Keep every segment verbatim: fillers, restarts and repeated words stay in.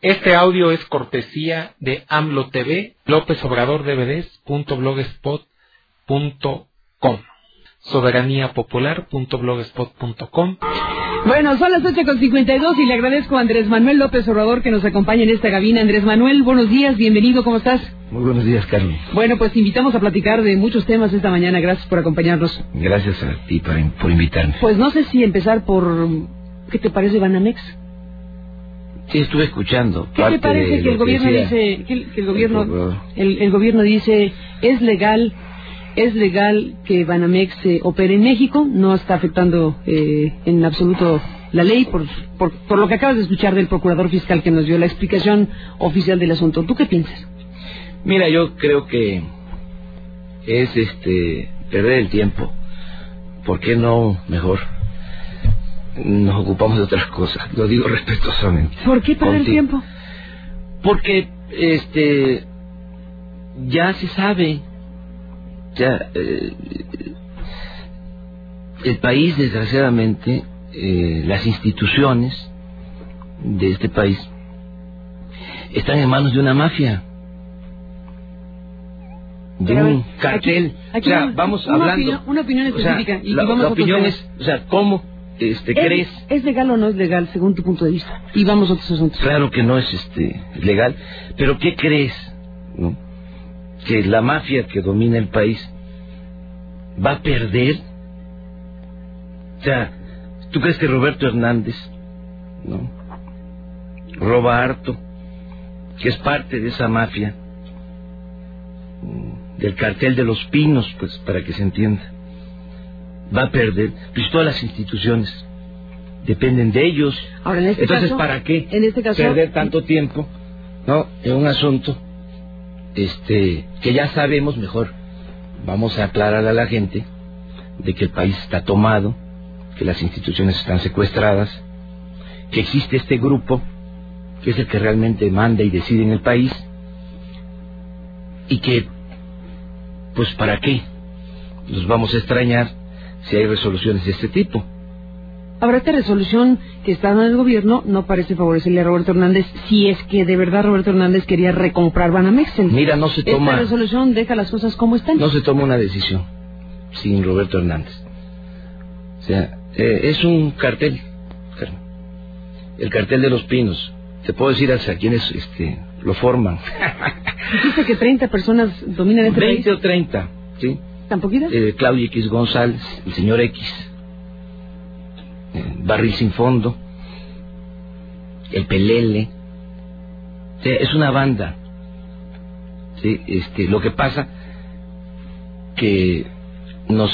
Este audio es cortesía de AMLO T V, López Obrador D V Ds punto blogspot punto com, soberanía popular punto blogspot punto com. Bueno, son las ocho con cincuenta y dos y le agradezco a Andrés Manuel López Obrador que nos acompaña en esta cabina. Andrés Manuel, buenos días, bienvenido, ¿cómo estás? Muy buenos días, Carmen. Bueno, pues te invitamos a platicar de muchos temas esta mañana, gracias por acompañarnos. Gracias a ti por, por invitarme. Pues no sé si empezar por... ¿qué te parece Banamex? Sí, estuve escuchando. ¿Qué te parece que el gobierno dice, que el, que el gobierno, el, el gobierno dice, es legal, es legal que Banamex eh, opere en México, no está afectando eh, en absoluto la ley, por, por, por lo que acabas de escuchar del procurador fiscal que nos dio la explicación oficial del asunto? ¿Tú qué piensas? Mira, yo creo que es este perder el tiempo. ¿Por qué no mejor nos ocupamos de otras cosas? Lo digo respetuosamente. ¿Por qué perder el tiempo? Porque este ya se sabe, ya eh, el país, desgraciadamente, eh, las instituciones de este país están en manos de una mafia, de Pero, un cartel. Aquí, aquí o sea, una, vamos una hablando. Opinión, una opinión específica. O sea, y, la, y vamos la a opinión es, o sea, ¿cómo este, ¿Es, crees? ¿Es legal o no es legal según tu punto de vista? Y vamos a otros asuntos. Claro que no es este legal, pero ¿qué crees? ¿No? Que la mafia que domina el país va a perder. O sea, ¿tú crees que Roberto Hernández, no, roba harto, que es parte de esa mafia, del cartel de los Pinos, pues para que se entienda, va a perder? Pues todas las instituciones dependen de ellos. Ahora, en este entonces caso, ¿para qué en este caso, perder tanto tiempo, no, en un asunto este que ya sabemos? Mejor vamos a aclarar a la gente de que el país está tomado, que las instituciones están secuestradas, que existe este grupo que es el que realmente manda y decide en el país, y que pues ¿para qué nos vamos a extrañar si hay resoluciones de este tipo? Ahora, esta resolución que está en el gobierno no parece favorecerle a Roberto Hernández, si es que de verdad Roberto Hernández quería recomprar Banamex. Mira, no se toma... Esta resolución deja las cosas como están. No se toma una decisión sin Roberto Hernández. O sea, eh, es un cartel, el cartel de los Pinos. Te puedo decir hasta quiénes este, lo forman. Dijiste que treinta personas dominan este veinte país. o treinta, ¿sí? ¿Tan poquitas? Eh, Claudio X González, el señor X, eh, Barril Sin Fondo, el Pelele. O sea, es una banda. ¿Sí? Este, lo que pasa que nos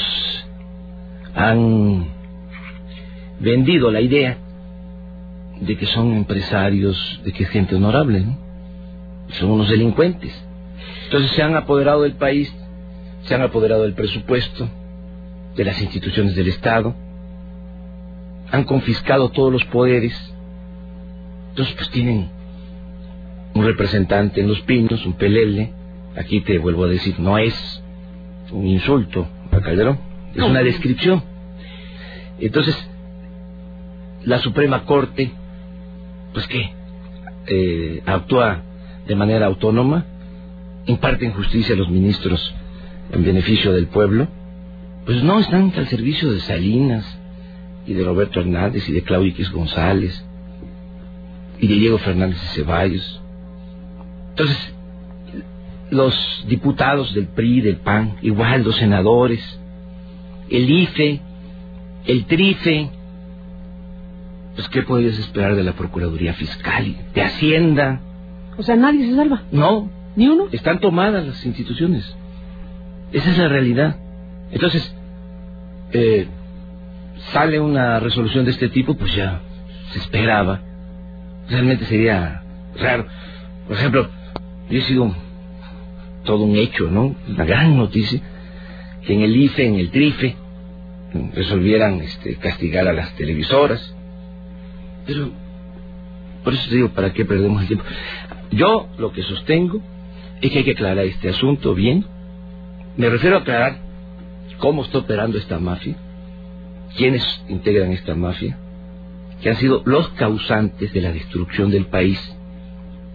han vendido la idea de que son empresarios, de que es gente honorable, ¿no? Son unos delincuentes. Entonces se han apoderado del país, se han apoderado del presupuesto, de las instituciones del Estado, han confiscado todos los poderes. Entonces pues tienen un representante en Los Pinos, un pelele. Aquí te vuelvo a decir, no es un insulto a Calderón, es una descripción. Entonces la Suprema Corte, pues qué, eh, actúa de manera autónoma, imparten justicia a los ministros en beneficio del pueblo. Pues no, están al servicio de Salinas y de Roberto Hernández y de Claudio X González y de Diego Fernández y Ceballos. Entonces los diputados del P R I, del P A N, igual los senadores, el I F E, el TRIFE. Pues ¿qué podías esperar de la Procuraduría Fiscal, de Hacienda? O sea, nadie se salva. No. ¿Ni uno? Están tomadas las instituciones. Esa es la realidad. Entonces, eh, sale una resolución de este tipo, pues ya se esperaba. Realmente sería raro. Por ejemplo, yo he sido un, todo un hecho, ¿no? Una gran noticia, que en el I F E, en el TRIFE, resolvieran este, castigar a las televisoras. Pero, por eso te digo, ¿para qué perdemos el tiempo? Yo lo que sostengo es que hay que aclarar este asunto bien. Me refiero a aclarar cómo está operando esta mafia, quiénes integran esta mafia, que han sido los causantes de la destrucción del país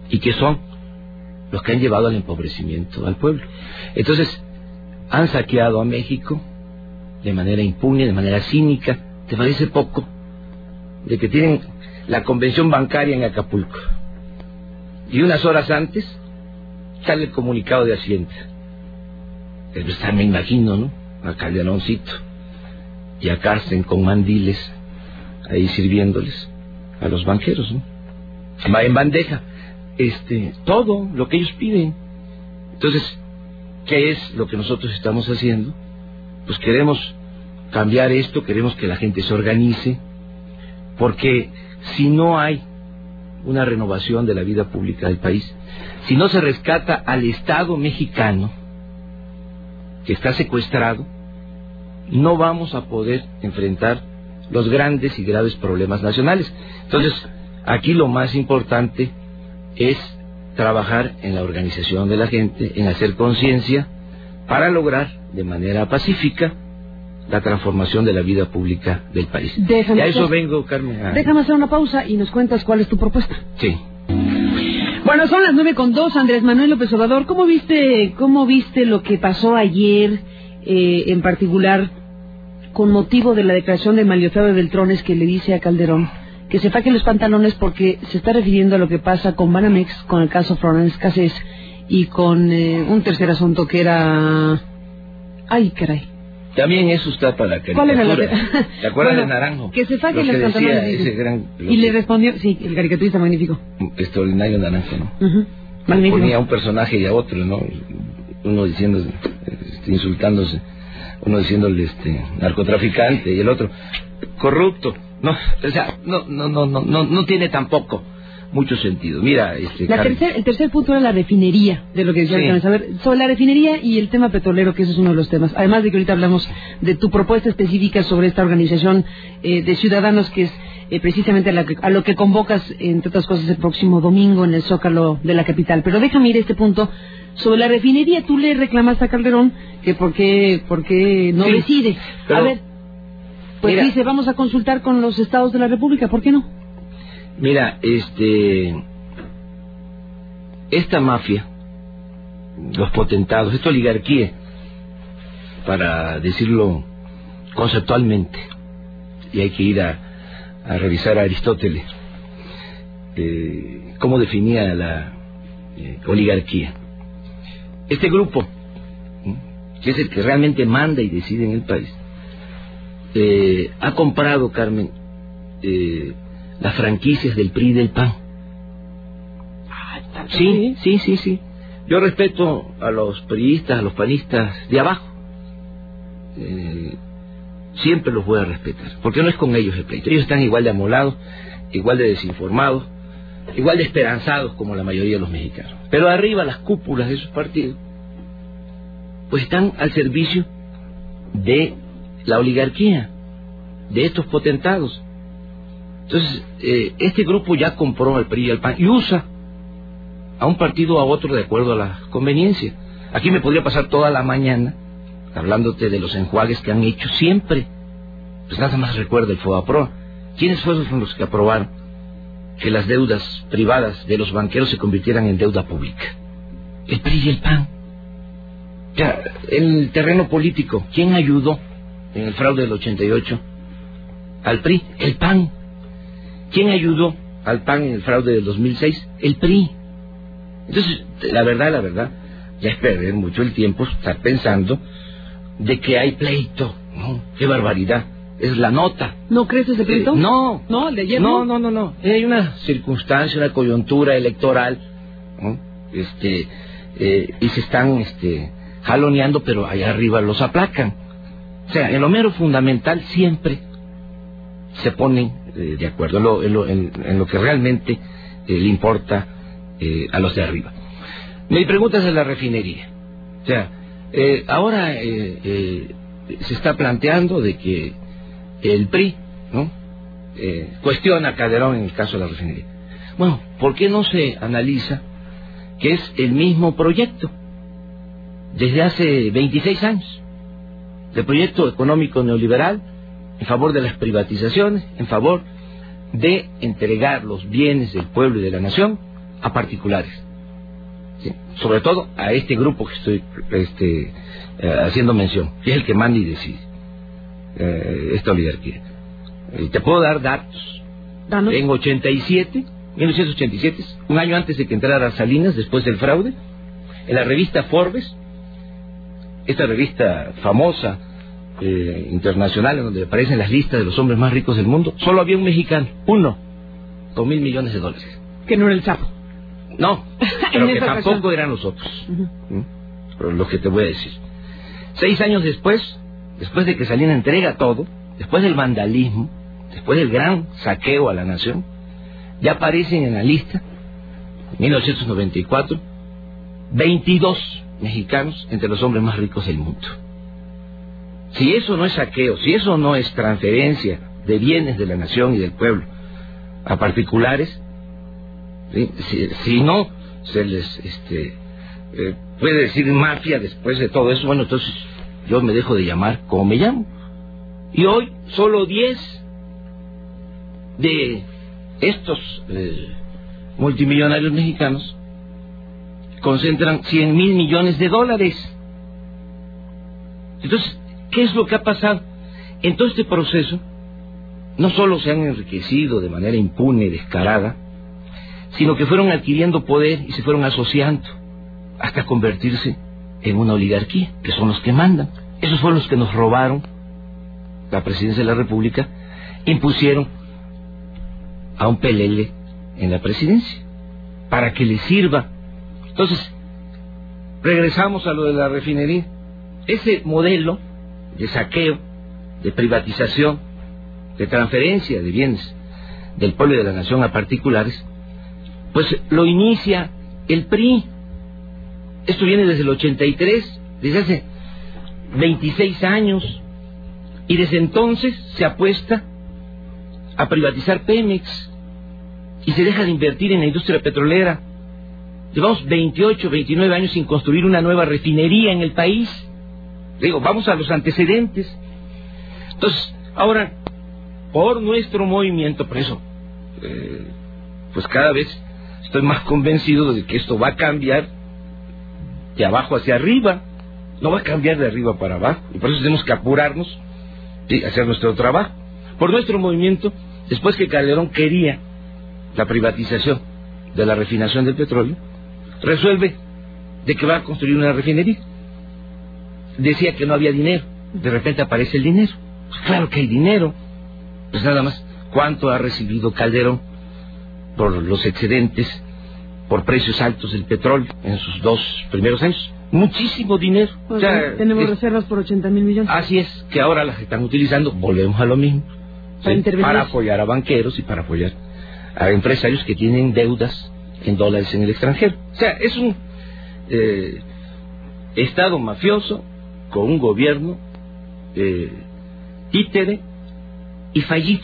y que son los que han llevado al empobrecimiento al pueblo. Entonces, han saqueado a México de manera impune, de manera cínica. ¿Te parece poco? De que tienen la convención bancaria en Acapulco y unas horas antes sale el comunicado de Hacienda. Pues, me imagino, ¿no? A Calderoncito y a Carsten con mandiles ahí sirviéndoles a los banqueros, ¿no? En bandeja, este, todo lo que ellos piden. Entonces, ¿qué es lo que nosotros estamos haciendo? Pues queremos cambiar esto, queremos que la gente se organice, porque si no hay una renovación de la vida pública del país, si no se rescata al Estado mexicano, que está secuestrado, no vamos a poder enfrentar los grandes y graves problemas nacionales. Entonces, aquí lo más importante es trabajar en la organización de la gente, en hacer conciencia, para lograr de manera pacífica la transformación de la vida pública del país. Déjame y a eso hacer, vengo, Carmen. A... Déjame hacer una pausa y nos cuentas cuál es tu propuesta. Sí. Bueno, son las nueve con dos, Andrés Manuel López Obrador. ¿Cómo viste, cómo viste lo que pasó ayer, eh, en particular, con motivo de la declaración de Mario Fabio Beltrones, que le dice a Calderón que se faque los pantalones porque se está refiriendo a lo que pasa con Banamex, con el caso Florence Cassés y con eh, un tercer asunto que era... ¡Ay, caray! También eso está para que... ¿Cuál era la... ¿Te acuerdas bueno, de Naranjo? Que se faque los que pantalones. Ese gran, y le respondió... Sí, el caricaturista magnífico. Extraordinario Naranjo, ¿no? Uh-huh. Magnífico. Ponía a un personaje y a otro, ¿no? Uno diciendo, este, insultándose, uno diciéndole este narcotraficante y el otro corrupto. No, o sea, no, no, no, no, no, no tiene tampoco mucho sentido. Mira, este, la tercer, el tercer punto era la refinería, de lo que decía. Sí. A ver, sobre la refinería y el tema petrolero, que ese es uno de los temas. Además de que ahorita hablamos de tu propuesta específica sobre esta organización eh, de ciudadanos, que es eh, precisamente a, la que, a lo que convocas, entre otras cosas, el próximo domingo en el Zócalo de la capital. Pero déjame ir a este punto. Sobre la refinería, tú le reclamaste a Calderón que por qué, por qué no sí, decide. Pero, a ver, pues mira, dice, vamos a consultar con los estados de la República, ¿por qué no? Mira, este, esta mafia, los potentados, esta oligarquía, para decirlo conceptualmente, y hay que ir a, a revisar a Aristóteles, eh, cómo definía la eh, oligarquía. Este grupo, que es el que realmente manda y decide en el país, eh, ha comprado, Carmen, eh, las franquicias del P R I y del P A N. Ah, sí, sí, sí, sí. Yo respeto a los priistas, a los panistas de abajo. Eh, siempre los voy a respetar, porque no es con ellos el pleito. Ellos están igual de amolados, igual de desinformados, igual de esperanzados como la mayoría de los mexicanos. Pero arriba, las cúpulas de esos partidos, pues están al servicio de la oligarquía, de estos potentados. Entonces, eh, este grupo ya compró al P R I y al P A N y usa a un partido o a otro de acuerdo a la conveniencia. Aquí me podría pasar toda la mañana hablándote de los enjuagues que han hecho siempre. Pues nada más recuerda el FOBAPROA. ¿Quiénes fueron los que aprobaron que las deudas privadas de los banqueros se convirtieran en deuda pública? El P R I y el P A N. Ya, en el terreno político, ¿quién ayudó en el fraude del ochenta y ocho al P R I? El P A N. ¿Quién ayudó al P A N en el fraude del dos mil seis? El P R I. Entonces, la verdad, la verdad, ya es perder mucho el tiempo estar pensando de que hay pleito. ¿No? ¡Qué barbaridad! Es la nota. ¿No crees ese pleito? Eh, no. ¿No? ¿El de ayer no, no, no, no. Hay una circunstancia, una coyuntura electoral, ¿no? Este, eh, y se están este, jaloneando, pero allá arriba los aplacan. O sea, en lo mero fundamental siempre se ponen eh, de acuerdo en lo, en lo, en, en lo que realmente eh, le importa eh, a los de arriba. Mi pregunta es de la refinería. O sea, eh, ahora eh, eh, se está planteando de que el P R I, ¿no? Eh, cuestiona a Calderón en el caso de la refinería. Bueno, ¿por qué no se analiza que es el mismo proyecto desde hace veintiséis años? El proyecto económico neoliberal en favor de las privatizaciones, en favor de entregar los bienes del pueblo y de la nación a particulares, ¿sí? Sobre todo a este grupo que estoy este, eh, haciendo mención, que es el que manda y decide eh, esta oligarquía. Eh, te puedo dar datos. Danos. En ochenta y siete, mil novecientos ochenta y siete, un año antes de que entrara Salinas, después del fraude, en la revista Forbes, esta revista famosa eh, internacional, en donde aparecen las listas de los hombres más ricos del mundo, solo había un mexicano, uno, dos mil millones de dólares. Que no era el Chapo. No, pero que tampoco ocasión. Eran los otros. Uh-huh. ¿Mm? Pero lo que te voy a decir. Seis años después, después de que Salinas entrega todo, después del vandalismo, después del gran saqueo a la nación, ya aparecen en la lista, en mil novecientos noventa y cuatro, veintidós mexicanos entre los hombres más ricos del mundo. Si eso no es saqueo, si eso no es transferencia de bienes de la nación y del pueblo a particulares, ¿sí? si, si no se les este, eh, puede decir mafia después de todo eso, bueno, entonces yo me dejo de llamar como me llamo. Y hoy solo diez de estos eh, multimillonarios mexicanos concentran cien mil millones de dólares. Entonces, ¿qué es lo que ha pasado? En todo este proceso, no solo se han enriquecido de manera impune, descarada, sino que fueron adquiriendo poder y se fueron asociando hasta convertirse en una oligarquía, que son los que mandan. Esos fueron los que nos robaron la presidencia de la República, impusieron a un pelele en la presidencia para que le sirva. Entonces, regresamos a lo de la refinería. Ese modelo de saqueo, de privatización, de transferencia de bienes del pueblo y de la nación a particulares, pues lo inicia el P R I. Esto viene desde el ochenta y tres, desde hace veintiséis años, y desde entonces se apuesta a privatizar Pemex y se deja de invertir en la industria petrolera. Llevamos veintiocho, veintinueve años sin construir una nueva refinería en el país. Digo, vamos a los antecedentes. Entonces, ahora, por nuestro movimiento, por eso, eh, pues cada vez estoy más convencido de que esto va a cambiar de abajo hacia arriba, no va a cambiar de arriba para abajo, y por eso tenemos que apurarnos y hacer nuestro trabajo. Por nuestro movimiento, después que Calderón quería la privatización de la refinación del petróleo, resuelve de que va a construir una refinería. Decía que no había dinero, de repente aparece el dinero. Pues claro que hay dinero. Pues nada más, ¿cuánto ha recibido Calderón por los excedentes, por precios altos del petróleo en sus dos primeros años? Muchísimo dinero. Pues o sea, tenemos es, reservas por ochenta mil millones. Así es, que ahora las están utilizando, volvemos a lo mismo, para, ¿sí? Para apoyar a banqueros y para apoyar a empresarios que tienen deudas en dólares en el extranjero. O sea, es un eh, Estado mafioso con un gobierno eh, títere y fallido.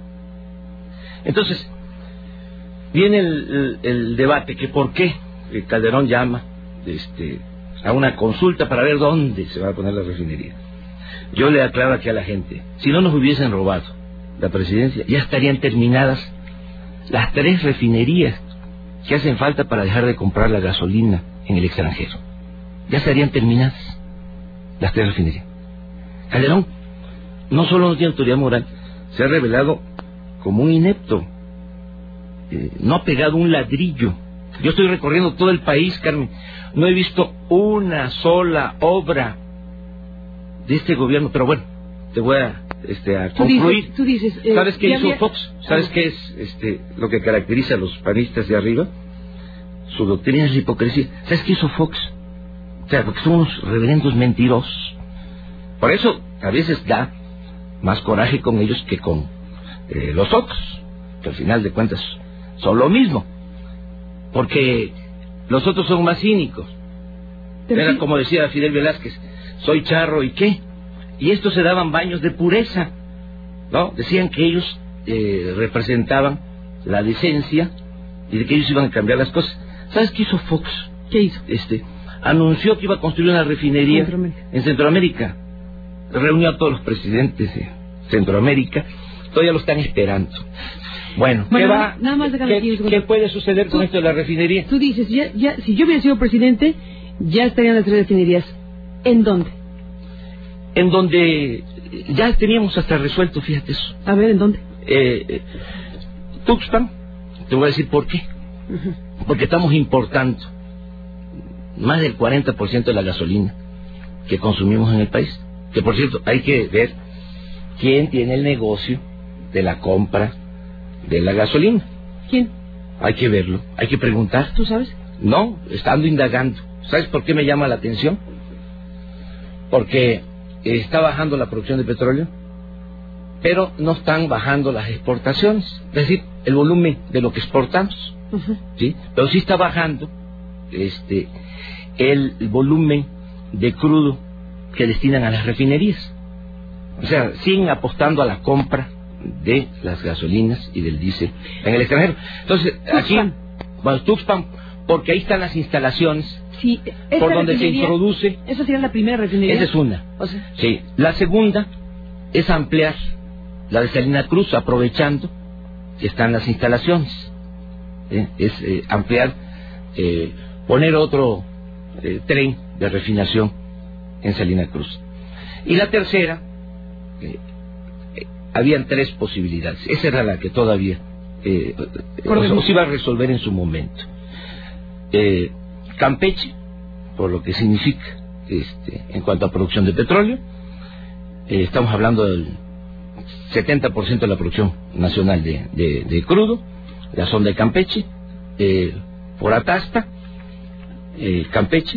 Entonces, viene el, el, el debate que por qué Calderón llama este, a una consulta para ver dónde se va a poner la refinería. Yo le aclaro aquí a la gente, si no nos hubiesen robado la presidencia, ya estarían terminadas las tres refinerías que hacen falta para dejar de comprar la gasolina en el extranjero. Ya estarían terminadas las tres refinerías. Calderón no solo no tiene autoridad moral, se ha revelado como un inepto. Eh, no ha pegado un ladrillo. Yo estoy recorriendo todo el país, Carmen, no he visto una sola obra de este gobierno, pero bueno, te voy a, este, a concluir. Tú dices, tú dices, eh, ¿sabes qué hizo había... Fox? ¿Sabes ah. qué es este, lo que caracteriza a los panistas de arriba? Su doctrina es la hipocresía. ¿Sabes qué hizo Fox? O sea, porque son unos reverendos mentirosos. Por eso a veces da más coraje con ellos que con eh, los otros, que al final de cuentas son lo mismo, porque los otros son más cínicos. Era como decía Fidel Velázquez, soy charro y qué, y estos se daban baños de pureza, ¿no? Decían que ellos eh, representaban la decencia y de que ellos iban a cambiar las cosas. ¿Sabes qué hizo Fox? ¿Qué hizo? Este, anunció que iba a construir una refinería Centroamérica. en Centroamérica. Reunió a todos los presidentes de Centroamérica, todavía lo están esperando. Bueno, bueno ¿qué va? Nada más ¿Qué, ¿qué, ¿qué puede suceder con tú, esto de la refinería? Tú dices, ya, ya, si yo hubiera sido presidente, ya estarían las tres refinerías. ¿En dónde? En donde ya teníamos hasta resuelto, fíjate eso. A ver, ¿en dónde? Eh, eh, Tuxpan, te voy a decir por qué. Uh-huh. Porque estamos importando más del cuarenta por ciento de la gasolina que consumimos en el país. Que por cierto, hay que ver quién tiene el negocio de la compra de la gasolina. ¿Quién? Hay que verlo, hay que preguntar. ¿Tú sabes? No, estando indagando. ¿Sabes por qué me llama la atención? Porque está bajando la producción de petróleo, pero no están bajando las exportaciones, es decir, el volumen de lo que exportamos. Uh-huh. ¿Sí? Pero sí está bajando este el, el volumen de crudo que destinan a las refinerías. O sea, siguen apostando a la compra de las gasolinas y del diésel en el extranjero. Entonces, Tuxpan. aquí, bueno, Tuxpan, porque ahí están las instalaciones sí, por donde se introduce. Esa sería la primera refinería. Esa es una. O sea. Sí. La segunda es ampliar la de Salina Cruz, aprovechando que están las instalaciones. ¿Eh? Es eh, ampliar, eh, poner otro eh, tren de refinación en Salina Cruz. Y la tercera, eh, eh, habían tres posibilidades. Esa era la que todavía eh, o, se iba a resolver en su momento. Eh, Campeche, por lo que significa este, en cuanto a producción de petróleo, eh, estamos hablando del setenta por ciento de la producción nacional de, de, de crudo, la sonda de Campeche, eh, por Atasta, eh, Campeche,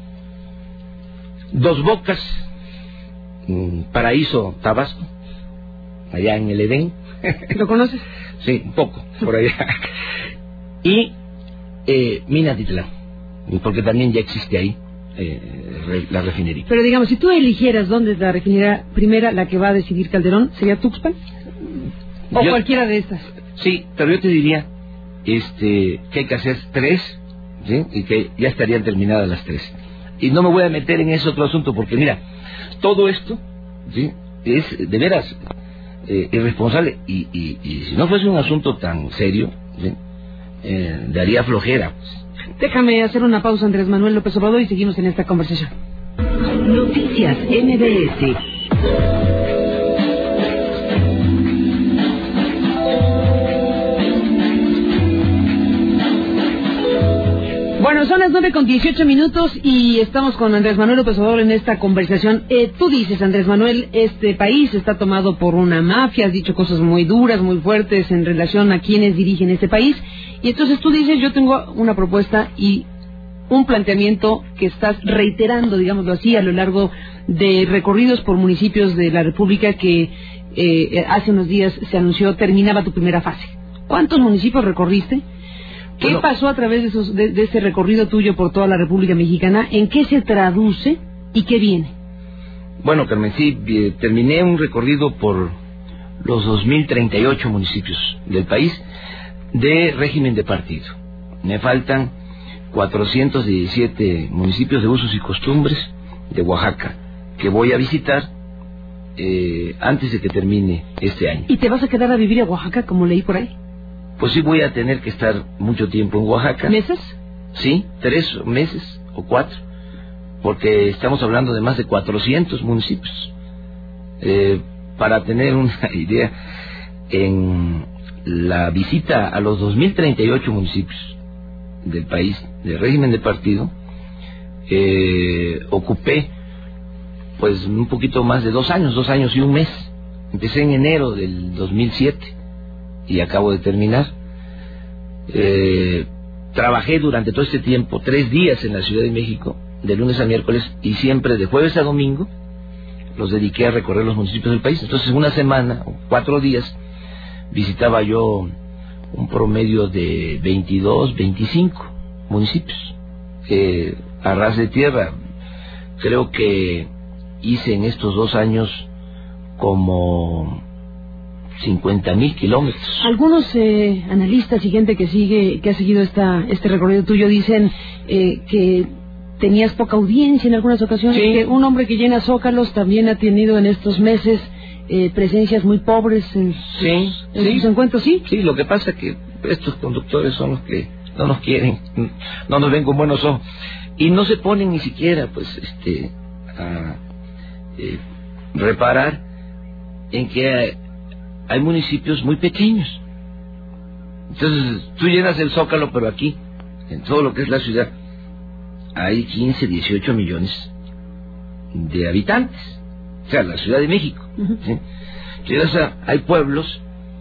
Dos Bocas, mm, Paraíso, Tabasco, allá en el Edén. ¿Lo conoces? Sí, un poco, por allá. Y eh, Minatitlán, porque también ya existe ahí eh, re, la refinería. Pero digamos, si tú eligieras dónde es la refinería primera, la que va a decidir Calderón, ¿sería Tuxpan? ¿O yo, cualquiera de estas? Sí, pero yo te diría este que hay que hacer tres, ¿sí? Y que ya estarían terminadas las tres. Y no me voy a meter en ese otro asunto, porque mira, todo esto, ¿sí? Es de veras eh, irresponsable, y, y, y si no fuese un asunto tan serio, ¿sí? eh, daría flojera. Déjame hacer una pausa, Andrés Manuel López Obrador, y seguimos en esta conversación. Noticias M B S. Bueno, son las nueve con dieciocho minutos y estamos con Andrés Manuel López Obrador en esta conversación. Eh, tú dices, Andrés Manuel, este país está tomado por una mafia, has dicho cosas muy duras, muy fuertes en relación a quienes dirigen este país. Y entonces tú dices, yo tengo una propuesta y un planteamiento que estás reiterando, digámoslo así, a lo largo de recorridos por municipios de la República que eh, hace unos días se anunció terminaba tu primera fase. ¿Cuántos municipios recorriste? ¿Qué bueno, pasó a través de, esos, de, de ese recorrido tuyo por toda la República Mexicana? ¿En qué se traduce y qué viene? Bueno, Carmen, sí, eh, terminé un recorrido por los dos mil treinta y ocho municipios del país de régimen de partido. Me faltan cuatrocientos diecisiete municipios de usos y costumbres de Oaxaca que voy a visitar eh, antes de que termine este año. ¿Y te vas a quedar a vivir a Oaxaca, como leí por ahí? Pues sí, voy a tener que estar mucho tiempo en Oaxaca. ¿Meses? Sí, tres meses o cuatro, porque estamos hablando de más de cuatrocientos municipios. Eh, para tener una idea, en la visita a los dos mil treinta y ocho municipios del país de régimen de partido, eh, ocupé pues un poquito más de dos años, dos años y un mes. Empecé en enero del dos mil siete y acabo de terminar. Eh, trabajé durante todo este tiempo, tres días en la Ciudad de México, de lunes a miércoles, y siempre de jueves a domingo los dediqué a recorrer los municipios del país. Entonces, una semana o cuatro días visitaba yo un promedio de veintidós, veinticinco municipios. Eh, a ras de tierra, creo que hice en estos dos años como cincuenta mil kilómetros. Algunos eh, analistas y gente que sigue, que ha seguido esta, este recorrido tuyo dicen eh, que tenías poca audiencia en algunas ocasiones, sí. Que un hombre que llena zócalos también ha tenido en estos meses eh, presencias muy pobres en sus, sí, en sí. sus encuentros, ¿sí? Sí, lo que pasa es que estos conductores son los que no nos quieren, no nos ven con buenos ojos, y no se ponen ni siquiera, pues, este, a eh, reparar en que hay, hay municipios muy pequeños. Entonces, tú llenas el Zócalo, pero aquí, en todo lo que es la ciudad, hay quince, dieciocho millones de habitantes. O sea, la Ciudad de México. Uh-huh. ¿Sí? Llegas a, hay pueblos,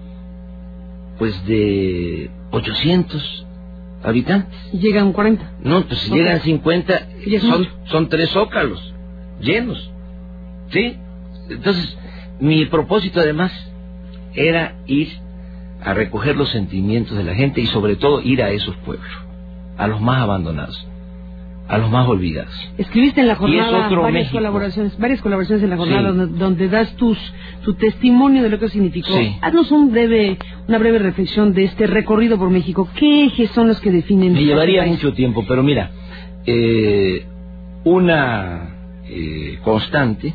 pues, de ochocientos habitantes. Llegan cuarenta. No, pues si llegan cincuenta, son, son tres zócalos llenos. ¿Sí? Entonces, mi propósito además era ir a recoger los sentimientos de la gente y sobre todo ir a esos pueblos, a los más abandonados, a los más olvidados. Escribiste en la jornada varias México. colaboraciones, varias colaboraciones en la jornada, sí. donde, donde das tus tu testimonio de lo que significó. Sí. Haznos un breve, una breve reflexión de este recorrido por México. ¿Qué ejes son los que definen? Me llevaría este mucho tiempo, pero mira, eh, una eh, constante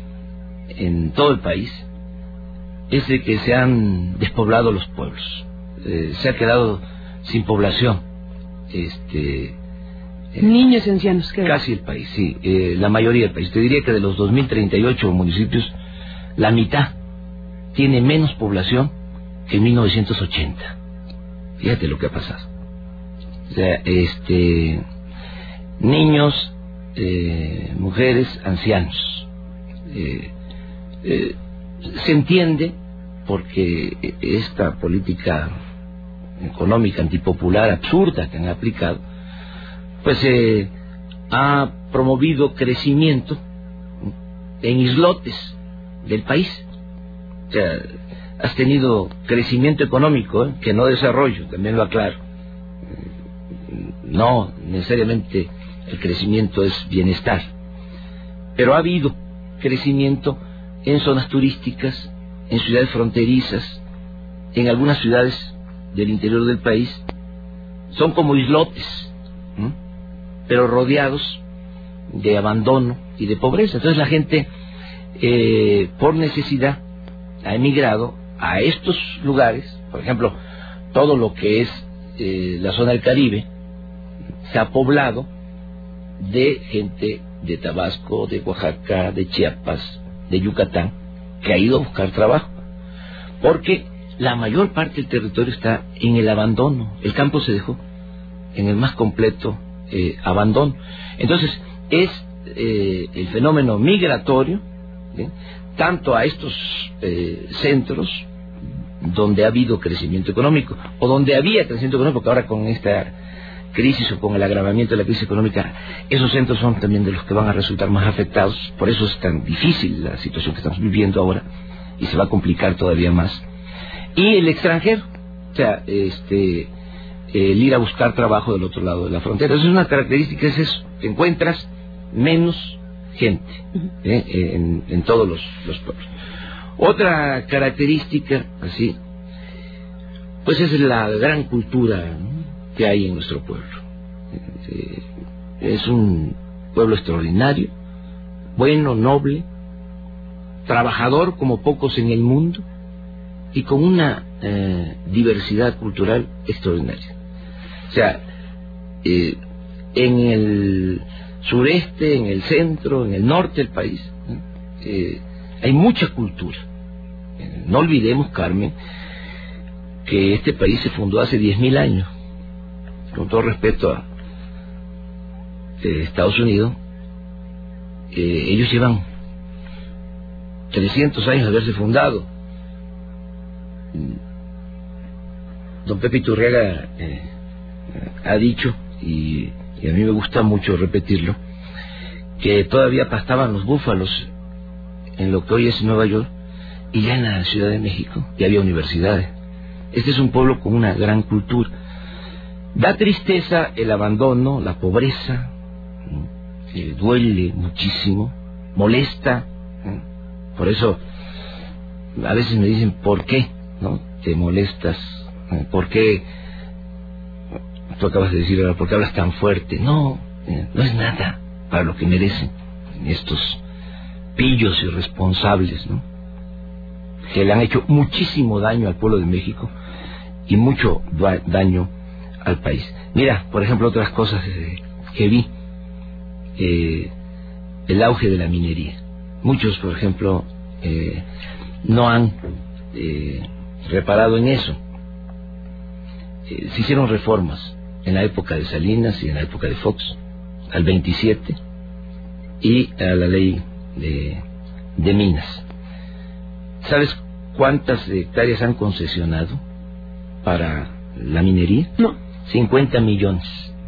en todo el país es de que se han despoblado los pueblos, eh, se ha quedado sin población, este, eh, niños y ancianos, ¿qué? Casi el país, sí, eh, la mayoría del país. Te diría que de los dos mil treinta y ocho municipios, la mitad tiene menos población que en mil novecientos ochenta. Fíjate lo que ha pasado. O sea, este, niños, eh, mujeres, ancianos. Eh, eh, se entiende porque esta política económica antipopular absurda que han aplicado, pues eh, ha promovido crecimiento en islotes del país. O sea, has tenido crecimiento económico, ¿eh? que no desarrollo, también lo aclaro. No necesariamente el crecimiento es bienestar, pero ha habido crecimiento en zonas turísticas, en ciudades fronterizas, en algunas ciudades del interior del país. Son como islotes, ¿no? Pero rodeados de abandono y de pobreza. Entonces la gente, eh, por necesidad, ha emigrado a estos lugares. Por ejemplo, todo lo que es eh, la zona del Caribe se ha poblado de gente de Tabasco, de Oaxaca, de Chiapas, de Yucatán, que ha ido a buscar trabajo, porque la mayor parte del territorio está en el abandono. El campo se dejó en el más completo eh, abandono. Entonces es eh, el fenómeno migratorio, ¿sí?, tanto a estos eh, centros donde ha habido crecimiento económico, o donde había crecimiento económico, porque ahora con esta crisis o con el agravamiento de la crisis económica, esos centros son también de los que van a resultar más afectados. Por eso es tan difícil la situación que estamos viviendo ahora, y se va a complicar todavía más. Y el extranjero, o sea, este, el ir a buscar trabajo del otro lado de la frontera. Eso es una característica, es eso, que encuentras menos gente ¿eh? en, en todos los, los pueblos. Otra característica, así, pues es la gran cultura, ¿no?, que hay en nuestro pueblo. Eh, es un pueblo extraordinario, bueno, noble, trabajador como pocos en el mundo, y con una eh, diversidad cultural extraordinaria. O sea, eh, en el sureste, en el centro, en el norte del país, eh, hay mucha cultura. Eh, no olvidemos, Carmen, que este país se fundó hace diez mil años. Con todo respeto a eh, Estados Unidos, eh, ellos llevan trescientos años de haberse fundado. Don Pepe Iturriaga eh, ha dicho, y, y a mí me gusta mucho repetirlo, que todavía pastaban los búfalos en lo que hoy es Nueva York, y ya en la Ciudad de México ya había universidades. Este es un pueblo con una gran cultura. Da tristeza el abandono, la pobreza, eh, duele muchísimo, molesta, ¿eh? Por eso a veces me dicen, ¿por qué no te molestas? ¿Eh? ¿Por qué? Tú acabas de decir ahora, ¿por qué hablas tan fuerte? No, eh, no es nada para lo que merecen estos pillos irresponsables, ¿no? que le han hecho muchísimo daño al pueblo de México y mucho daño al país. Mira, por ejemplo, otras cosas eh, que vi, eh, el auge de la minería. Muchos, por ejemplo, eh, no han eh, reparado en eso. Eh, se hicieron reformas en la época de Salinas y en la época de Fox, al veintisiete, y a la ley de, de minas. ¿Sabes cuántas hectáreas han concesionado para la minería? No. cincuenta millones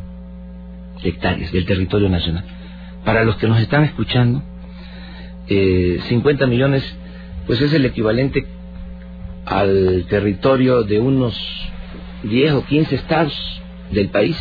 de hectáreas del territorio nacional. Para los que nos están escuchando, eh, cincuenta millones, pues es el equivalente al territorio de unos diez o quince estados del país.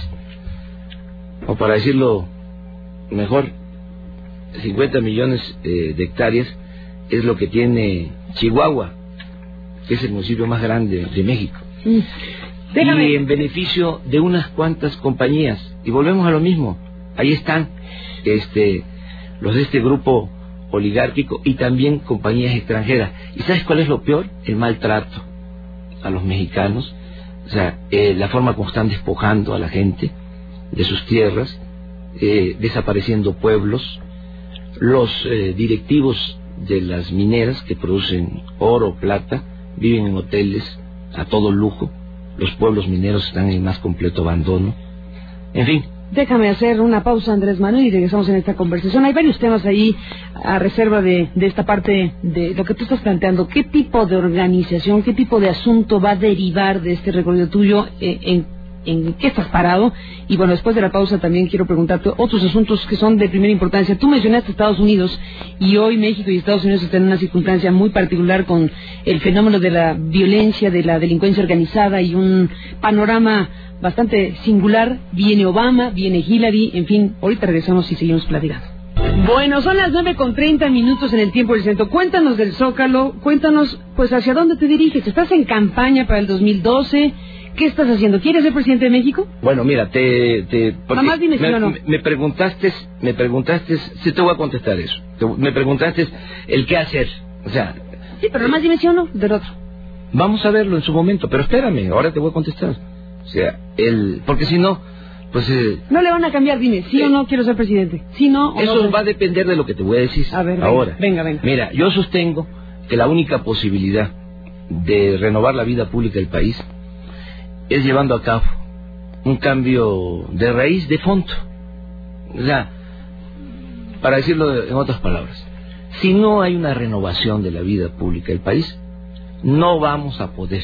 O para decirlo mejor, cincuenta millones eh, de hectáreas es lo que tiene Chihuahua, que es el municipio más grande de México. Mm. Déjame. Y en beneficio de unas cuantas compañías. Y volvemos a lo mismo. Ahí están este, los de este grupo oligárquico y también compañías extranjeras. ¿Y sabes cuál es lo peor? El maltrato a los mexicanos. O sea, eh, la forma como están despojando a la gente de sus tierras, eh, desapareciendo pueblos, los eh, directivos de las mineras que producen oro, plata, viven en hoteles a todo lujo. Los pueblos mineros están en más completo abandono. En fin. Déjame hacer una pausa, Andrés Manuel, y regresamos en esta conversación. Hay varios temas ahí a reserva de, de esta parte de lo que tú estás planteando. ¿Qué tipo de organización, qué tipo de asunto va a derivar de este recorrido tuyo? Eh, en, ¿En qué estás parado? Y bueno, después de la pausa también quiero preguntarte otros asuntos que son de primera importancia. Tú mencionaste Estados Unidos, y hoy México y Estados Unidos están en una circunstancia muy particular con el fenómeno de la violencia, de la delincuencia organizada y un panorama bastante singular. Viene Obama, viene Hillary, en fin, ahorita regresamos y seguimos platicando. Bueno, son las nueve con treinta minutos en el tiempo del centro. Cuéntanos del Zócalo, cuéntanos, pues, hacia dónde te diriges. ¿Estás en campaña para el dos mil doce? ¿Qué estás haciendo? ¿Quieres ser presidente de México? Bueno, mira, te... te Mamá, dime si me, o no. me preguntaste, me preguntaste, sí te voy a contestar eso. Te, me preguntaste el qué hacer. O sea... Sí, pero nomás dime si o no del otro. Vamos a verlo en su momento, pero espérame, ahora te voy a contestar. O sea, el... Porque si no, pues... Eh, no le van a cambiar, dime, sí eh, o no quiero ser presidente. Sí, no o Eso no, va a depender de lo que te voy a decir. A ver, ahora. Venga, venga. Mira, yo sostengo que la única posibilidad de renovar la vida pública del país es llevando a cabo un cambio de raíz, de fondo. O sea, para decirlo en otras palabras, si no hay una renovación de la vida pública del país, no vamos a poder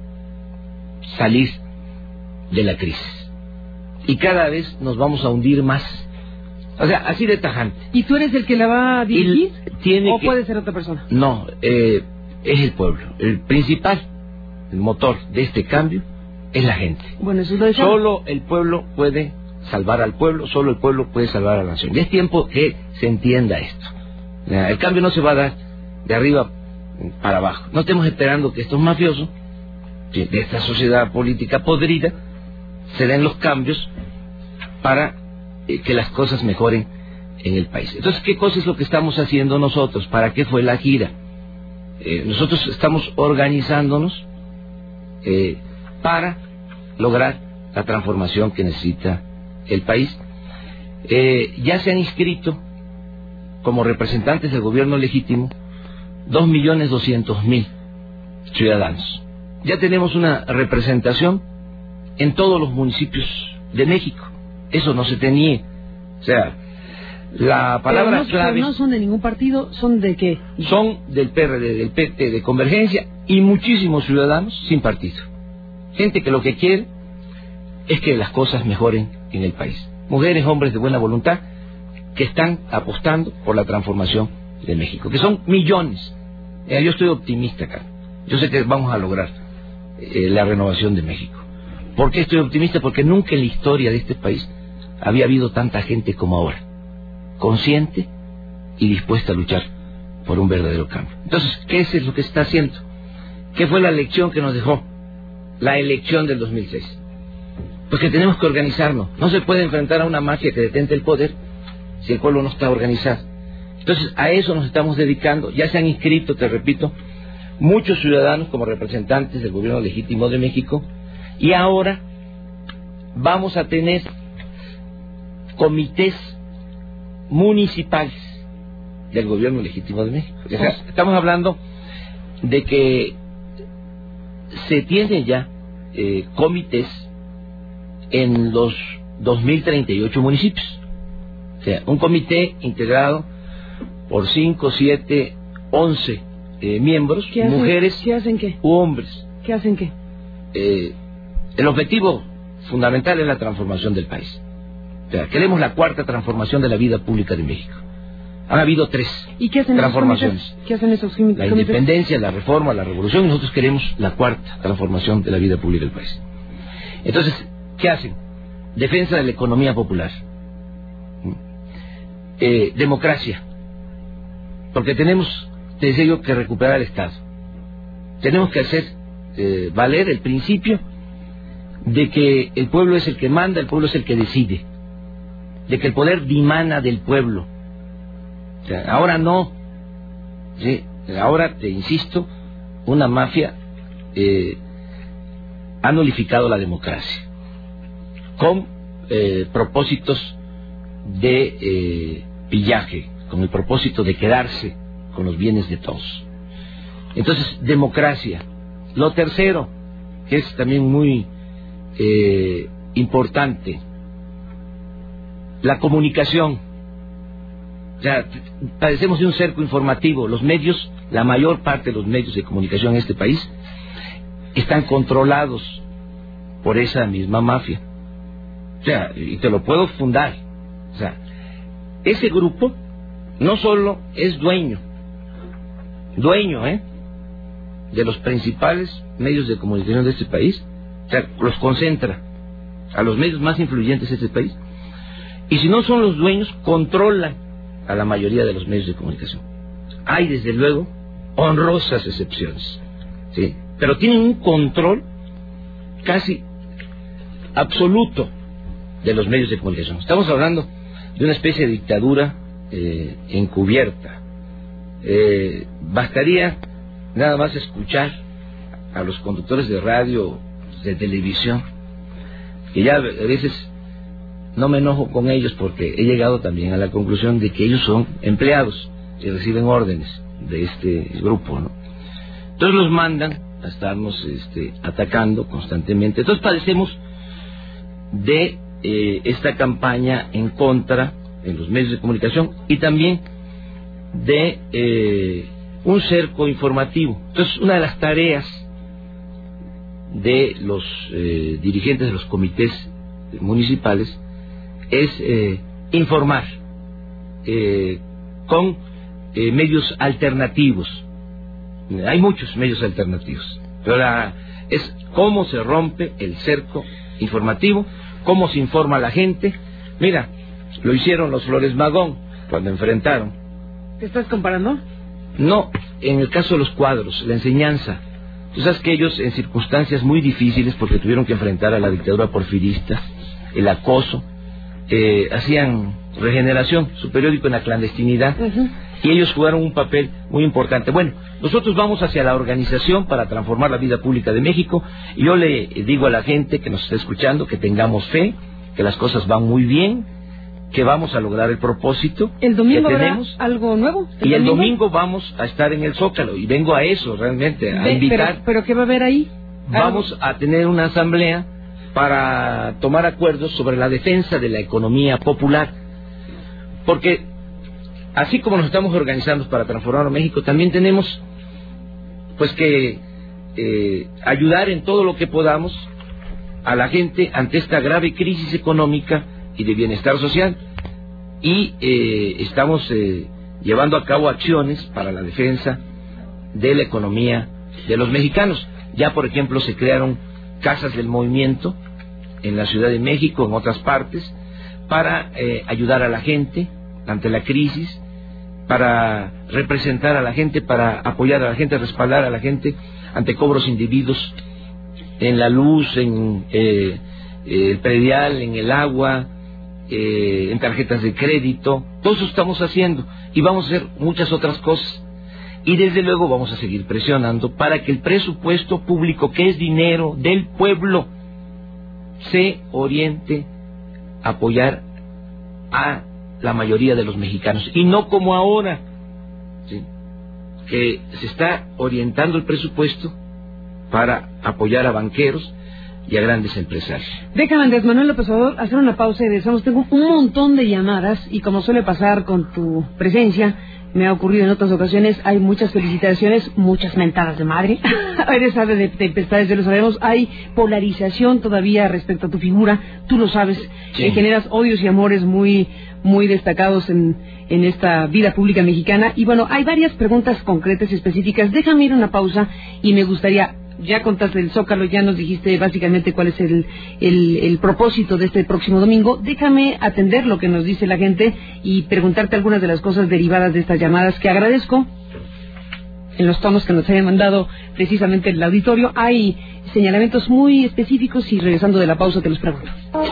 salir de la crisis. Y cada vez nos vamos a hundir más. O sea, así de tajante. ¿Y tú eres el que la va a dirigir? Tiene ¿O que... puede ser otra persona? No, eh, es el pueblo. El principal, el motor de este cambio es la gente. Bueno, eso es lo de solo el pueblo puede salvar al pueblo, solo el pueblo puede salvar a la nación. Y es tiempo que se entienda esto. El cambio no se va a dar de arriba para abajo. No estemos esperando que estos mafiosos, de esta sociedad política podrida, se den los cambios para eh, que las cosas mejoren en el país. Entonces, ¿qué cosa es lo que estamos haciendo nosotros? ¿Para qué fue la gira? Eh, nosotros estamos organizándonos eh, para lograr la transformación que necesita el país. Eh, ya se han inscrito como representantes del gobierno legítimo dos millones doscientos mil ciudadanos. Ya tenemos una representación en todos los municipios de México. Eso no se tenía. O sea, la palabra pero no, clave... Pero no son de ningún partido, ¿son de qué? Son del P R D, del P T, de Convergencia, y muchísimos ciudadanos sin partido. Gente que lo que quiere es que las cosas mejoren en el país. Mujeres, hombres de buena voluntad que están apostando por la transformación de México, que son millones. Eh, yo estoy optimista acá. Yo sé que vamos a lograr eh, la renovación de México. ¿Por qué estoy optimista? Porque nunca en la historia de este país había habido tanta gente como ahora, consciente y dispuesta a luchar por un verdadero cambio. Entonces, ¿qué es lo que se está haciendo? ¿Qué fue la lección que nos dejó la elección del dos mil seis? Pues que tenemos que organizarnos. No se puede enfrentar a una mafia que detente el poder si el pueblo no está organizado. Entonces, a eso nos estamos dedicando. Ya se han inscrito, te repito, muchos ciudadanos como representantes del gobierno legítimo de México, y ahora vamos a tener comités municipales del gobierno legítimo de México. O sea, estamos hablando de que se tienen ya eh, comités en los dos mil treinta y ocho municipios. O sea, un comité integrado por cinco, siete, once eh, miembros, ¿Qué hacen, mujeres ¿qué hacen qué? u hombres. ¿Qué hacen qué? Eh, el objetivo fundamental es la transformación del país. O sea, queremos la cuarta transformación de la vida pública de México. Han habido tres ¿Y qué hacen transformaciones. Esos comités? ¿Qué hacen esos comités? La independencia, la reforma, la revolución, y nosotros queremos la cuarta transformación de la vida pública del país. Entonces, ¿qué hacen? Defensa de la economía popular. Eh, democracia. Porque tenemos, te decía yo, que recuperar el Estado. Tenemos que hacer eh, valer el principio de que el pueblo es el que manda, el pueblo es el que decide. De que el poder dimana del pueblo. O sea, ahora no. ¿Sí? Ahora, te insisto, una mafia eh, ha nulificado la democracia con eh, propósitos de eh, pillaje, con el propósito de quedarse con los bienes de todos. Entonces, democracia. Lo tercero, que es también muy eh, importante, la comunicación. O sea, padecemos de un cerco informativo. Los medios, la mayor parte de los medios de comunicación en este país están controlados por esa misma mafia. O sea, y te lo puedo fundar. O sea, ese grupo no solo es dueño, dueño, ¿eh?, de los principales medios de comunicación de este país. O sea, los concentra a los medios más influyentes de este país. Y si no son los dueños, controlan a la mayoría de los medios de comunicación. Hay, desde luego, honrosas excepciones, ¿sí?, pero tienen un control casi absoluto de los medios de comunicación. Estamos hablando de una especie de dictadura eh, encubierta. Eh, bastaría nada más escuchar a los conductores de radio, de televisión, que ya a veces no me enojo con ellos porque he llegado también a la conclusión de que ellos son empleados y reciben órdenes de este grupo, ¿no? Entonces los mandan a estarnos este, atacando constantemente. Entonces padecemos de eh, esta campaña en contra en los medios de comunicación y también de eh, un cerco informativo. Entonces, una de las tareas de los eh, dirigentes de los comités municipales es eh, informar eh, con eh, medios alternativos. Hay muchos medios alternativos, pero la, es cómo se rompe el cerco informativo, cómo se informa a la gente. Mira, lo hicieron los Flores Magón cuando enfrentaron. ¿Te estás comparando? No, en el caso de los cuadros, la enseñanza. Tú sabes que ellos, en circunstancias muy difíciles, porque tuvieron que enfrentar a la dictadura porfirista, el acoso, eh, hacían Regeneración, su periódico en la clandestinidad, uh-huh. y ellos jugaron un papel muy importante. Bueno, nosotros vamos hacia la organización para transformar la vida pública de México, y yo le digo a la gente que nos está escuchando que tengamos fe, que las cosas van muy bien, que vamos a lograr el propósito el domingo que tenemos. ¿Algo nuevo? ¿El y el domingo? domingo vamos a estar en el Zócalo, y vengo a eso realmente, a Ve, invitar. Pero, ¿Pero qué va a haber ahí? Vamos ¿Algo? a tener una asamblea para tomar acuerdos sobre la defensa de la economía popular. Porque así como nos estamos organizando para transformar a México, también tenemos pues que eh, ayudar en todo lo que podamos a la gente ante esta grave crisis económica y de bienestar social, y eh, estamos eh, llevando a cabo acciones para la defensa de la economía de los mexicanos. Ya, por ejemplo, se crearon casas del movimiento en la Ciudad de México, en otras partes, para eh, ayudar a la gente ante la crisis, para representar a la gente, para apoyar a la gente, respaldar a la gente ante cobros indebidos en la luz, en eh, el predial, en el agua, eh, en tarjetas de crédito. Todo eso estamos haciendo, y vamos a hacer muchas otras cosas. Y desde luego vamos a seguir presionando para que el presupuesto público, que es dinero del pueblo, se oriente a apoyar a la mayoría de los mexicanos. Y no como ahora, ¿sí?, que se está orientando el presupuesto para apoyar a banqueros y a grandes empresarios. Déjame, Andrés Manuel López Obrador, hacer una pausa y decimos, tengo un montón de llamadas y como suele pasar con tu presencia, me ha ocurrido en otras ocasiones, hay muchas felicitaciones, muchas mentadas de madre. Eres sabe de tempestades, ya lo sabemos. Hay polarización todavía respecto a tu figura, tú lo sabes. Sí. Eh, generas odios y amores muy muy destacados en, en esta vida pública mexicana. Y bueno, hay varias preguntas concretas y específicas. Déjame ir a una pausa y me gustaría... Ya contaste el Zócalo, ya nos dijiste básicamente cuál es el, el, el propósito de este próximo domingo. Déjame atender lo que nos dice la gente y preguntarte algunas de las cosas derivadas de estas llamadas que agradezco en los tonos que nos hayan mandado precisamente el auditorio. Hay señalamientos muy específicos y regresando de la pausa te los pregunto.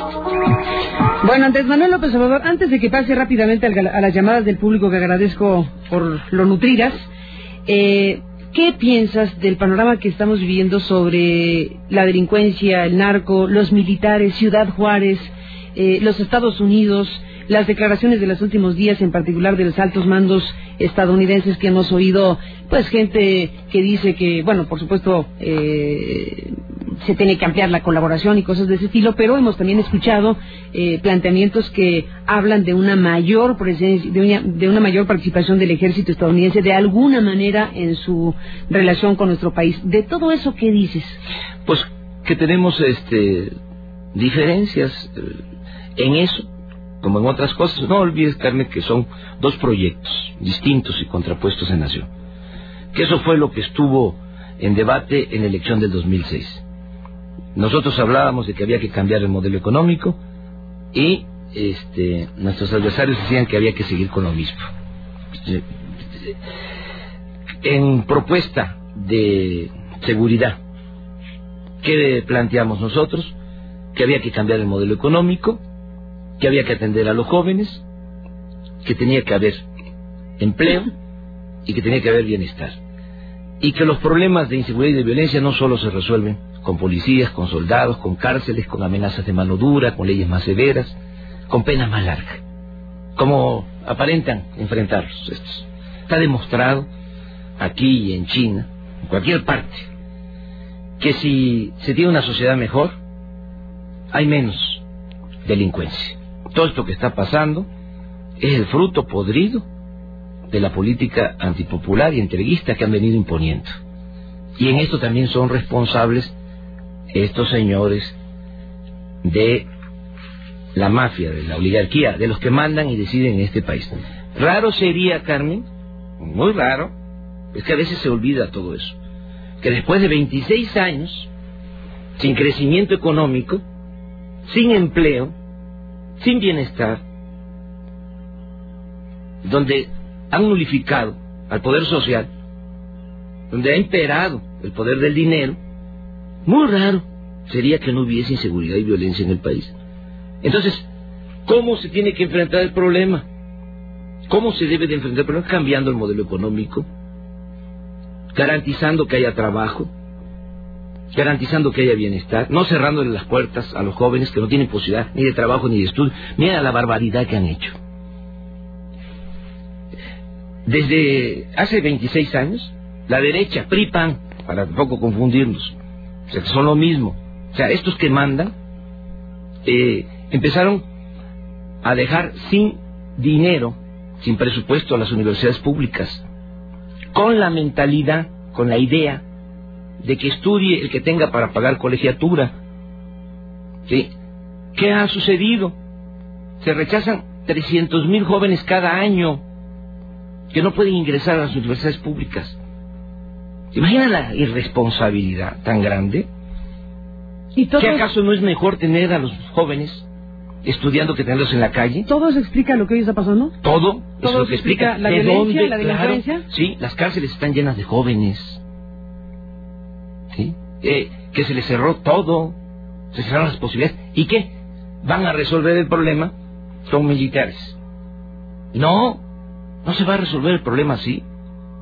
Bueno, Andrés Manuel López Obrador, antes de que pase rápidamente a las llamadas del público que agradezco por lo nutridas, eh... ¿qué piensas del panorama que estamos viviendo sobre la delincuencia, el narco, los militares, Ciudad Juárez, eh, los Estados Unidos, las declaraciones de los últimos días, en particular de los altos mandos estadounidenses que hemos oído, pues gente que dice que, bueno, por supuesto, eh, se tiene que ampliar la colaboración y cosas de ese estilo, pero hemos también escuchado eh, planteamientos que hablan de una mayor presencia, de una, de una mayor participación del ejército estadounidense de alguna manera en su relación con nuestro país. ¿De todo eso qué dices? Pues que tenemos este diferencias en eso, como en otras cosas. No olvides, Carmen, que son dos proyectos distintos y contrapuestos en nación. Que eso fue lo que estuvo en debate en la elección del dos mil seis. Nosotros hablábamos de que había que cambiar el modelo económico y este, nuestros adversarios decían que había que seguir con lo mismo. En propuesta de seguridad, ¿qué planteamos nosotros? Que había que cambiar el modelo económico, que había que atender a los jóvenes, que tenía que haber empleo y que tenía que haber bienestar. Y que los problemas de inseguridad y de violencia no solo se resuelven con policías, con soldados, con cárceles, con amenazas de mano dura, con leyes más severas, con penas más largas, como aparentan enfrentarlos estos. Está demostrado aquí y en China, en cualquier parte, que si se tiene una sociedad mejor, hay menos delincuencia. Todo esto que está pasando es el fruto podrido de la política antipopular y entreguista que han venido imponiendo. Y en esto también son responsables estos señores de la mafia, de la oligarquía, de los que mandan y deciden en este país. Raro sería, Carmen, muy raro, es que a veces se olvida todo eso, que después de veintiséis años, sin crecimiento económico, sin empleo, sin bienestar, donde han nulificado al poder social, donde ha imperado el poder del dinero, muy raro sería que no hubiese inseguridad y violencia en el país. Entonces, ¿cómo se tiene que enfrentar el problema? ¿Cómo se debe de enfrentar el problema? Cambiando el modelo económico, garantizando que haya trabajo, garantizando que haya bienestar, no cerrándole las puertas a los jóvenes que no tienen posibilidad ni de trabajo ni de estudio. Mira la barbaridad que han hecho. Desde hace veintiséis años, la derecha, P R I, P A N, para tampoco confundirlos, o sea, que son lo mismo. O sea, estos que mandan, eh, empezaron a dejar sin dinero, sin presupuesto a las universidades públicas, con la mentalidad, con la idea de que estudie el que tenga para pagar colegiatura. ¿Sí? ¿Qué ha sucedido? Se rechazan trescientos mil jóvenes cada año que no pueden ingresar a las universidades públicas. ¿Se imaginan la irresponsabilidad tan grande? ¿Y todos... ¿Qué acaso no es mejor tener a los jóvenes estudiando que tenerlos en la calle? ¿Todo eso explica lo que hoy está pasando? Todo, ¿Todo es lo que explica, explica la de violencia, dónde, la delincuencia. Claro, sí, las cárceles están llenas de jóvenes. ¿Sí? Eh, que se les cerró todo, se cerraron las posibilidades. ¿Y qué? ¿Van a resolver el problema? Son militares. No, no se va a resolver el problema así.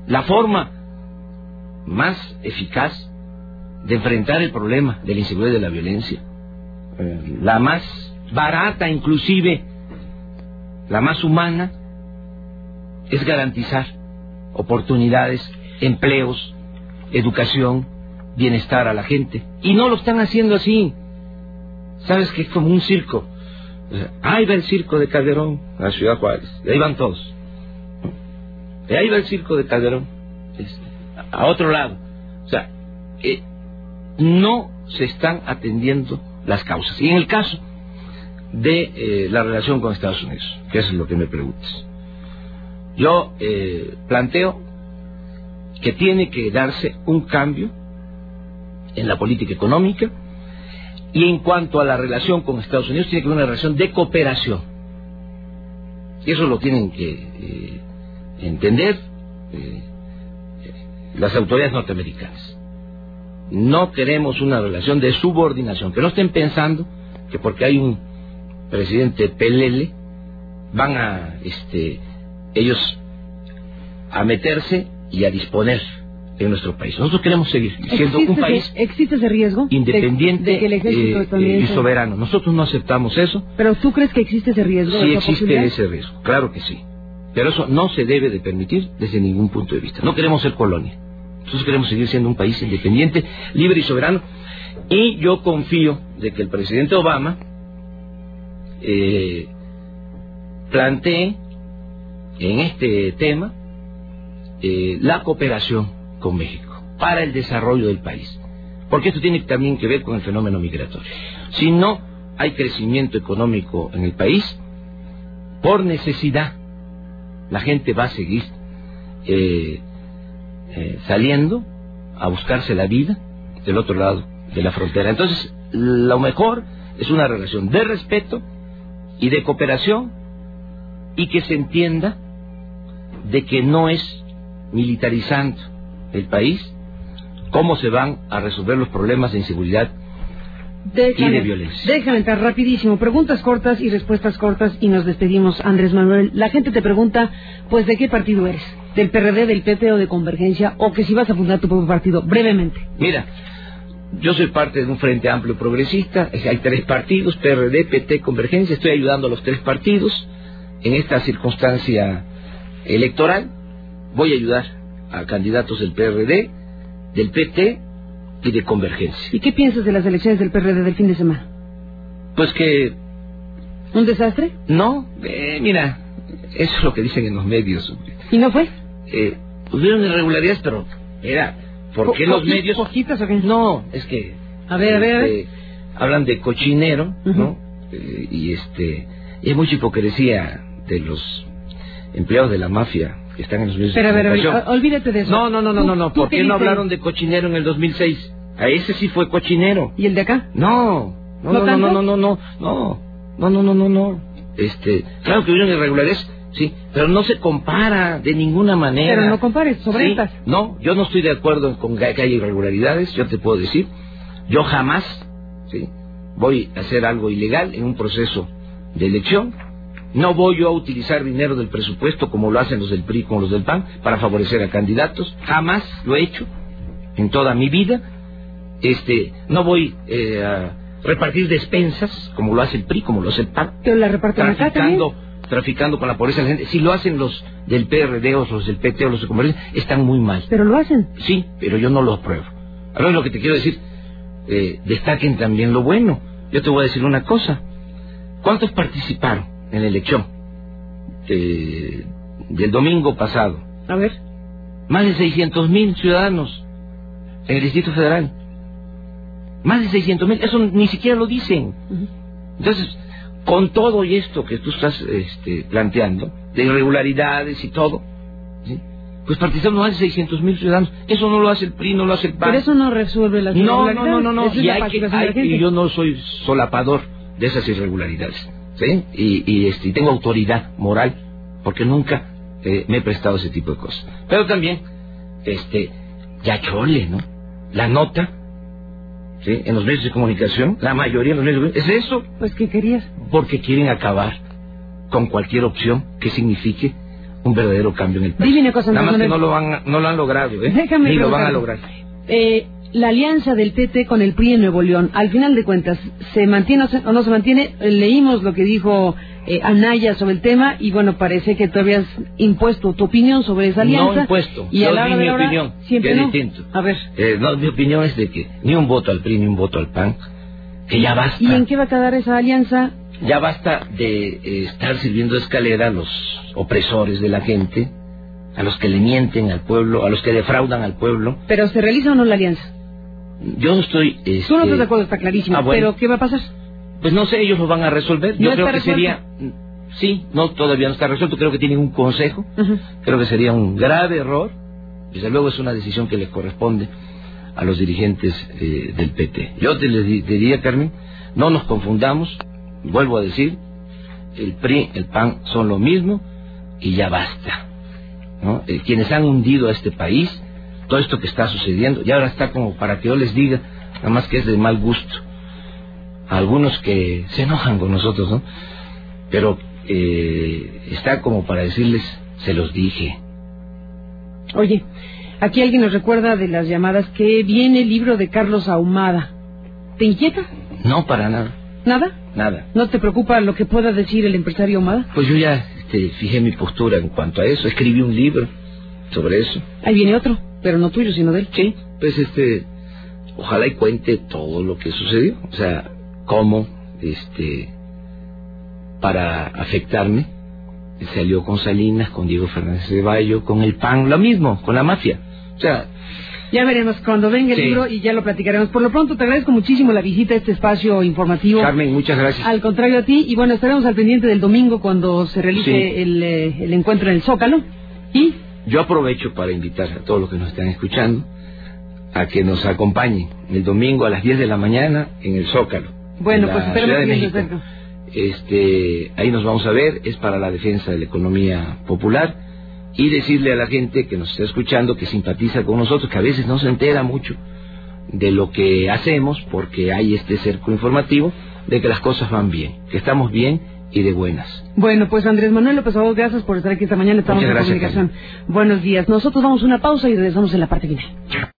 la forma más eficaz de enfrentar el problema de la inseguridad y de la violencia, la más barata, inclusive la más humana, es garantizar oportunidades, empleos, educación, bienestar a la gente. Y no lo están haciendo así. Sabes que es como un circo. Ahí va el circo de Calderón a la Ciudad Juárez, y ahí van todos. Y ahí va el circo de Calderón a otro lado. O sea, eh, no se están atendiendo las causas. Y en el caso de eh, la relación con Estados Unidos, que es lo que me preguntas, yo eh, planteo que tiene que darse un cambio en la política económica, y en cuanto a la relación con Estados Unidos tiene que haber una relación de cooperación. Y eso lo tienen que eh, entender eh, las autoridades norteamericanas. No queremos una relación de subordinación, que no estén pensando que porque hay un presidente pelele van a este ellos a meterse y a disponer en nuestro país. Nosotros queremos seguir siendo un país ¿existe ese riesgo independiente de, de que el ejército eh, y soberano? Nosotros no aceptamos eso. ¿Pero tú crees que existe ese riesgo? Sí existe ese riesgo, claro que sí. Pero eso no se debe de permitir desde ningún punto de vista. No queremos ser colonia. Nosotros queremos seguir siendo un país independiente, libre y soberano. Y yo confío de que el presidente Obama eh, plantee en este tema eh, la cooperación con México para el desarrollo del país, porque esto tiene también que ver con el fenómeno migratorio. Si no hay crecimiento económico en el país, por necesidad la gente va a seguir eh, eh, saliendo a buscarse la vida del otro lado de la frontera. Entonces lo mejor es una relación de respeto y de cooperación, y que se entienda de que no es militarizando el país cómo se van a resolver los problemas de inseguridad déjame, y de violencia. Déjame entrar rapidísimo, preguntas cortas y respuestas cortas y nos despedimos. Andrés Manuel, la gente te pregunta, pues, ¿de qué partido eres? ¿Del P R D, del P T o de Convergencia? O que si vas a fundar tu propio partido, brevemente. Mira, yo soy parte de un Frente Amplio Progresista, hay tres partidos, P R D, P T, Convergencia, estoy ayudando a los tres partidos en esta circunstancia electoral. Voy a ayudar a candidatos del P R D, del P T y de Convergencia. ¿Y qué piensas de las elecciones del P R D del fin de semana? Pues que... ¿Un desastre? No, eh, mira, eso es lo que dicen en los medios. ¿Y no fue? Eh, hubieron irregularidades, pero era... ¿Por qué los medios...? ¿Poquitas o qué? No, es que... A ver, a ver, a ver. Este, hablan de cochinero, uh-huh. ¿no? Eh, y este... Y hay mucha hipocresía de los empleados de la mafia que están en los medios pero, de comunicación. Pero, olvídate de eso. No, no, no, no, no, no. ¿Por qué no hablaron de cochinero en el dos mil seis? A ese sí fue cochinero. ¿Y el de acá? No, no, no, no, no, no, no, no, no, no, no, no, no, no. Este, claro que hubieron irregularidades, sí, pero no se compara de ninguna manera. Pero no compares, sobre sí, estas. No, yo no estoy de acuerdo con que haya irregularidades, yo te puedo decir. Yo jamás, sí, voy a hacer algo ilegal en un proceso de elección. No voy yo a utilizar dinero del presupuesto como lo hacen los del P R I como los del P A N para favorecer a candidatos. Jamás lo he hecho en toda mi vida. Este, no voy eh, a repartir despensas como lo hace el P R I, como lo hace el P A N. Pero la reparten traficando, traficando con la pobreza de la gente. Si lo hacen los del P R D o los del P T o los de Convergencia, están muy mal. Pero lo hacen. Sí, pero yo no lo apruebo. Ahora lo que te quiero decir, eh, destaquen también lo bueno. Yo te voy a decir una cosa. ¿Cuántos participaron en la elección de, del domingo pasado? A ver. Más de seiscientos mil ciudadanos en el Distrito Federal. Más de seiscientos mil, eso ni siquiera lo dicen. Uh-huh. Entonces, con todo y esto que tú estás este, planteando, de irregularidades y todo, ¿sí? Pues participan más de seiscientos mil ciudadanos. Eso no lo hace el P R I, no lo hace el P A N. Pero eso no resuelve las no, irregularidades. No, no, no, no. Y, hay que, hay, y yo no soy solapador de esas irregularidades. ¿Sí? Y, y, este, y tengo autoridad moral, porque nunca eh, me he prestado ese tipo de cosas. Pero también, este, ya chole, ¿no? La nota, ¿sí? En los medios de comunicación, la mayoría de los medios de comunicación, ¿es eso? Pues, ¿qué querías? Porque quieren acabar con cualquier opción que signifique un verdadero cambio en el país. Dime una cosa, Nada más Andrés que no lo, han, no lo han logrado, ¿eh? Déjame Ni lo van a preguntarte. lograr. Eh, la alianza del P T con el P R I en Nuevo León, al final de cuentas, ¿se mantiene o, se, o no se mantiene? Eh, leímos lo que dijo eh, Anaya sobre el tema y bueno, parece que tú habías impuesto tu opinión sobre esa alianza. No impuesto, y yo a la di hora de mi la hora, opinión, siempre que es no. distinto. A ver. Eh, no, mi opinión es de que ni un voto al P R I ni un voto al P A N, que ya basta. ¿Y en qué va a quedar esa alianza? Ya basta de eh, estar sirviendo de escalera a los opresores de la gente, a los que le mienten al pueblo, a los que defraudan al pueblo. ¿Pero se realiza o no la alianza? Yo no estoy... Este... Tú no estás de acuerdo, está clarísimo. Ah, bueno. ¿Pero qué va a pasar? Pues no sé, ellos lo van a resolver. Yo ¿No creo está que resuelto? sería... Sí, no, todavía no está resuelto. Creo que tienen un consejo. Uh-huh. Creo que sería un grave error. Desde luego es una decisión que le corresponde a los dirigentes eh, del P T. Yo te le di- diría, Carmen, no nos confundamos. Vuelvo a decir, el P R I, el P A N son lo mismo y ya basta, ¿no? Eh, quienes han hundido a este país, todo esto que está sucediendo, y ahora está como para que yo les diga, nada más que es de mal gusto, a algunos que se enojan con nosotros, ¿no? Pero eh, está como para decirles, se los dije. Oye, aquí alguien nos recuerda de las llamadas que viene el libro de Carlos Ahumada. ¿Te inquieta? No, para nada, ¿Nada? nada. ¿No te preocupa lo que pueda decir el empresario Ahumada? Pues yo ya este, fijé mi postura en cuanto a eso, escribí un libro sobre eso. Ahí viene otro, pero no tuyo, sino de él. Sí, pues este, ojalá y cuente todo lo que sucedió, o sea, cómo, este, para afectarme, se alió con Salinas, con Diego Fernández de Bayo, con el P A N, lo mismo, con la mafia, o sea... Ya veremos cuando venga el Sí. libro y ya lo platicaremos. Por lo pronto te agradezco muchísimo la visita a este espacio informativo. Carmen, muchas gracias. Al contrario a ti, y bueno, estaremos al pendiente del domingo cuando se realice Sí. el, eh, el encuentro en el Zócalo. Y Yo aprovecho para invitar a todos los que nos están escuchando a que nos acompañen el domingo a las diez de la mañana en el Zócalo. bueno, en pues la esperemos Ciudad de que bien de México. cerca. Este, ahí nos vamos a ver, es para la defensa de la economía popular y decirle a la gente que nos está escuchando, que simpatiza con nosotros, que a veces no se entera mucho de lo que hacemos porque hay este cerco informativo, de que las cosas van bien, que estamos bien y de buenas. Bueno, pues Andrés Manuel López Obrador, gracias por estar aquí esta mañana. Estamos Muchas en gracias, comunicación. Buenos días. Nosotros damos una pausa y regresamos en la parte final.